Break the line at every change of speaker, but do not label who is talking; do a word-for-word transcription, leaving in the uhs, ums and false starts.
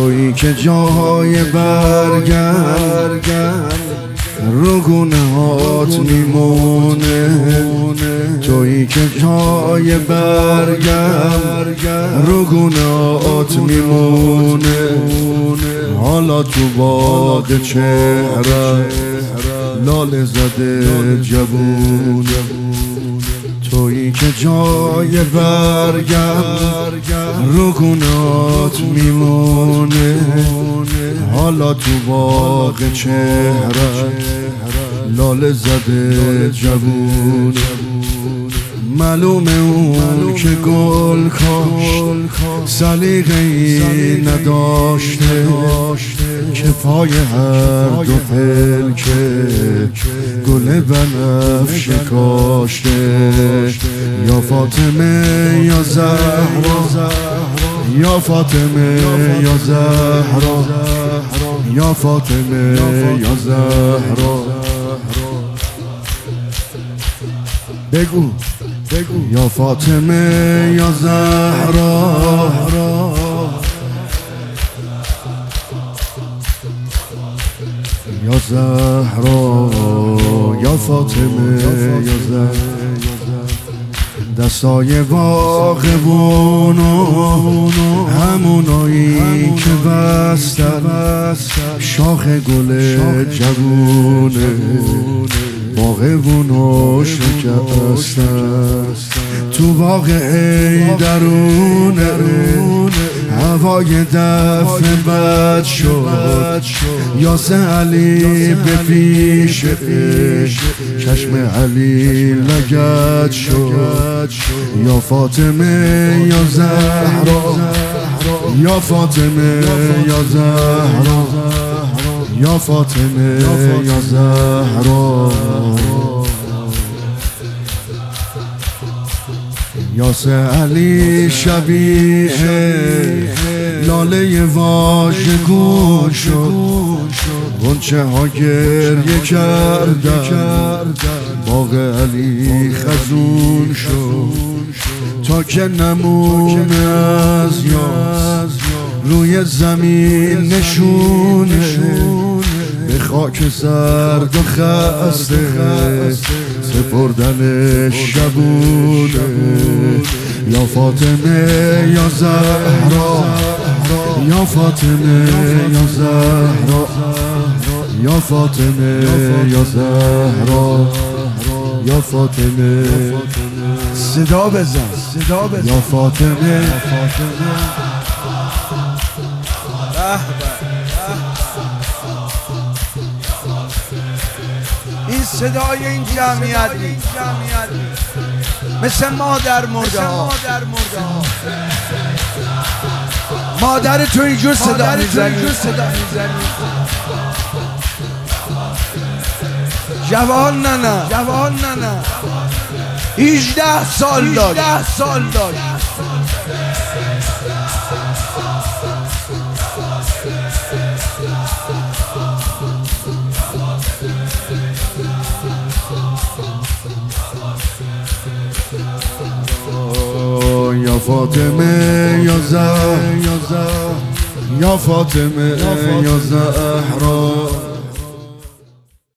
تویی که جای برگم رو گونه هات میمونه، تویی که جای برگم رو گونه هات میمونه. حالا تو باغ چهره لاله زده جوونه، تویی که جای برگم رو گونات میمونه. حالا تو باغ چهره لاله زده جوونه. معلومه اون که گل کاشت سلیقه‌ای نداشته که پای هر دو پلکه گل بنفشه کاشته. یا فاطمه یا زهرا، یا فاطمه یا زهرا، یا فاطمه یا زهرا. بگو بگو یا فاطمه یا زهرا، یا زهرا، یا فاطمه یا زهرا. دستای باغبونو همونایی که بستن شاخ گل جوونه، باغبونو شکستن. تو باغ حیدرونه هوای دفن بد شد، یاسه علی به پیش چشم علی لگد شد. یا فاطمه یا زهرا، یا فاطمه یا زهرا، یا فاطمه یا زهرا. یاسه علی شبیه لاله واژگون شد، غنچه ها گریه کردن، باغ علی خزون شد. تا که نمونه از یاس روی زمین نشونه، به خاک سرد و خسته سپردن شبونه. یا فاطمه یا زهرا، یا فاطمه یا زهرا، یا فاطمه یا زهرا، یا فاطمه. صدا بزن صدا بزن یا فاطمه.
این صدای این جمعیت مثل مادر مرده ها. مادر تو اینجور صدا میزنی، جوان نه نه جوان نه نه هجده سال داشت، هجده سال داشت.
یا فاطمه یا زهرا، یا فاطمه یا زهرا.